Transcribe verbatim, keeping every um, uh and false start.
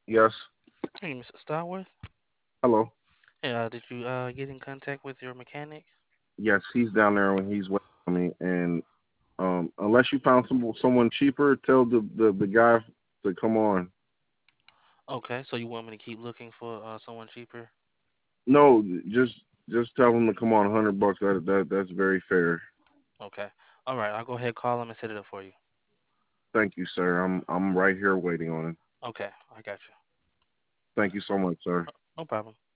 Yes. Hey, mister Starworth. Hello. Hey, uh, did you uh get in contact with your mechanic? Yes, he's down there when he's waiting on me. And um, unless you found some someone cheaper, tell the, the the guy to come on. Okay, so you want me to keep looking for uh someone cheaper? No, just just tell him to come on. Hundred bucks. That that that's very fair. Okay. All right, I'll go ahead call him and set it up for you. Thank you, sir. I'm I'm right here waiting on him. Okay, I got you. Thank you so much, sir. No problem.